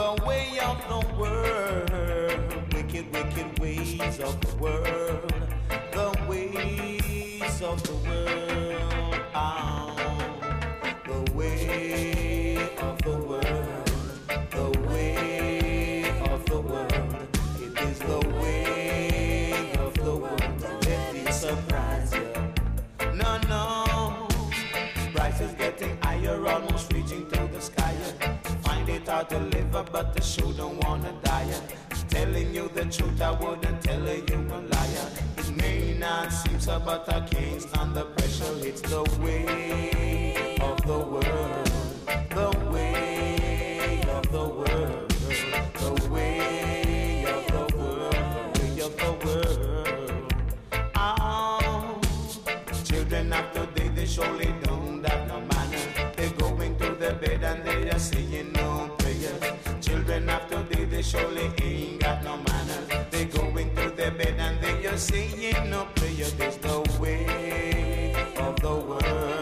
The way of the world, wicked, wicked ways of the world, the ways of the world, the way of the world, the way of the world, it is the way of the world. Let it surprise you. No, no, price is getting higher, almost reaching to the sky. Find it hard to live, but the shoe don't wanna die. Telling you the truth, I wouldn't tell you a liar. It may not seem so, but I can't stand the pressure. It's the way of the world, the way of the world, the way of the world, the way of the world. Oh, children of today, they surely don't have no manner. They go into the bed and they are saying no prayers. Children of today, they surely ain't got no manner. They go into the bed and they are saying no prayer. There's the way of the world.